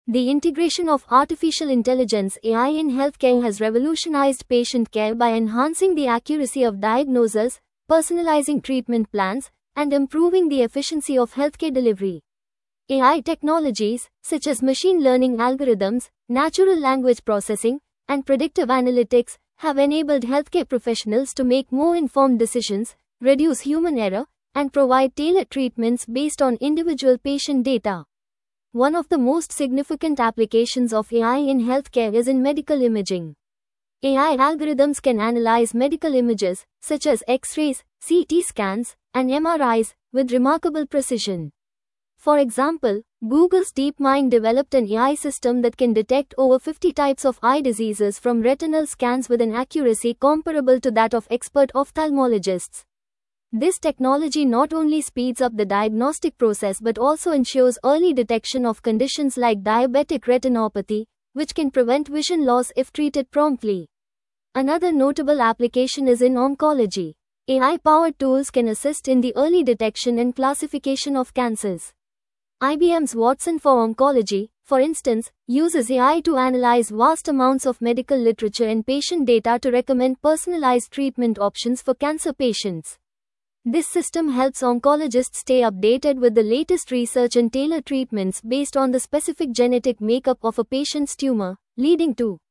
The integration of artificial intelligence (AI) in healthcare has revolutionized patient care by enhancing the accuracy of diagnosis, personalizing treatment plans, and improving the efficiency of healthcare delivery. AI technologies, such as machine learning algorithms, natural language processing, and predictive analytics, have enabled healthcare professionals to make more informed decisions, reduce human error, and provide tailored treatments based on individual patient data. One of the most significant applications of AI in healthcare is in medical imaging. AI algorithms can analyze medical images, such as X-rays, CT scans, and MRIs, with remarkable precision. For example, Google's DeepMind developed an AI system that can detect over 50 types of eye diseases from retinal scans with an accuracy comparable to that of expert ophthalmologists. This technology not only speeds up the diagnostic process but also ensures early detection of conditions like diabetic retinopathy, which can prevent vision loss if treated promptly. Another notable application is in oncology. AI-powered tools can assist in the early detection and classification of cancers. IBM's Watson for Oncology, for instance, uses AI to analyze vast amounts of medical literature and patient data to recommend personalized treatment options for cancer patients. This system helps oncologists stay updated with the latest research and tailor treatments based on the specific genetic makeup of a patient's tumor, leading to